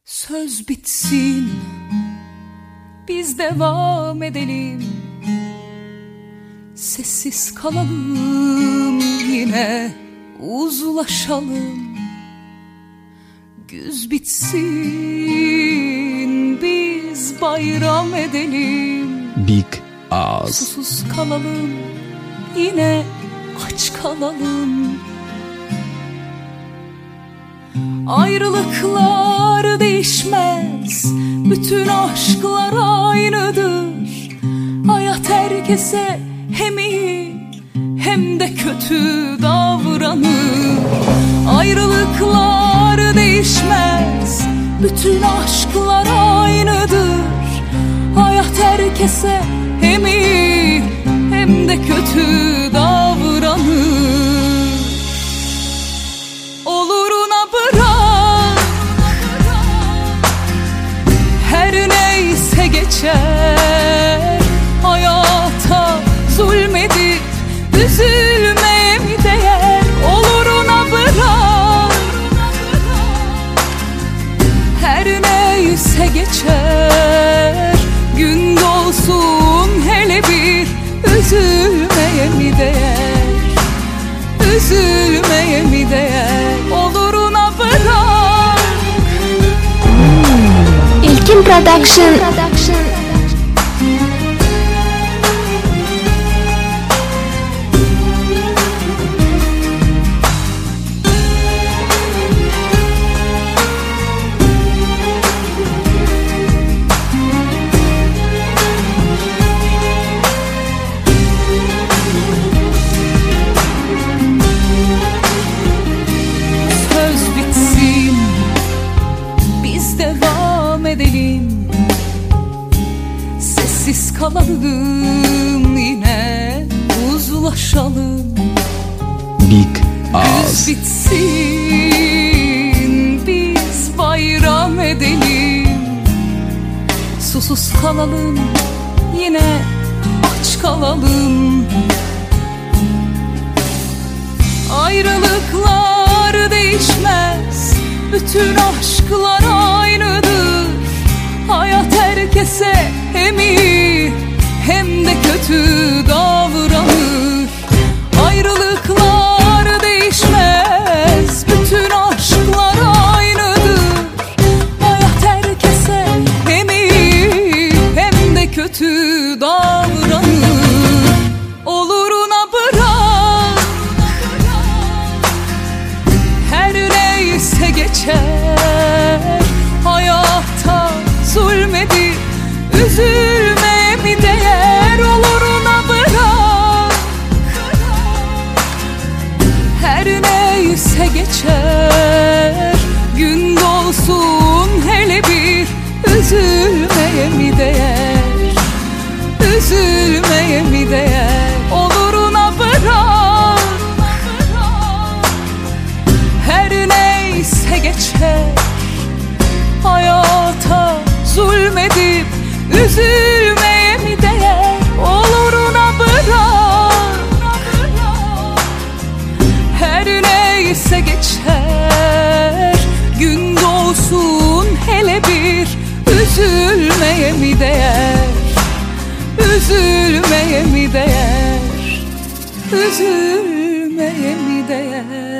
Söz bitsin, biz devam edelim. Sessiz kalalım, yine uzlaşalım. Güz bitsin, biz bayram edelim. Big Ağız. Susuz kalalım, yine aç kalalım. Ayrılıklar değişmez, bütün aşklar aynıdır. Hayat herkese hem iyi hem de kötü davranır. Ayrılıklar değişmez, bütün aşklar aynıdır. Hayat herkese hem iyi hem de kötü davranır. Oluruna bırak, her neyse geçer. Hayata zulmedip üzülmeye mi değer? Oluruna bırak, her neyse geçer. Gün dolsun hele bir, üzülmeye mi değer? Üzülmeye mi değer? Oluruna bırak. İlkin Production. Edelim. Sessiz kalalım, yine uzlaşalım. Big Ağız. Güz bitsin, biz bayram edelim. Susuz kalalım, yine aç kalalım. Ayrılıklar değişmez, bütün aşklar aynıdır. Hayat herkese hem iyi hem de kötü davranır. Ayrılıklar değişmez, bütün aşklar aynıdır. Hayat herkese hem iyi hem de kötü davranır. Oluruna bırak, her neyse geçer. Hayata zulmedip üzülmeye mi değer? Oluruna bırak, her neyse geçer. Gün dolsun hele bir, üzülmeye mi değer? Üzülmeye mi değer? Oluruna bırak, her neyse geçer. Hayata zulmedip üzülmeye mi değer? Oluruna bırak, her neyse geçer. Gün doğsun hele bir, üzülmeye mi değer? Üzülmeye mi değer? Üzülmeye mi değer?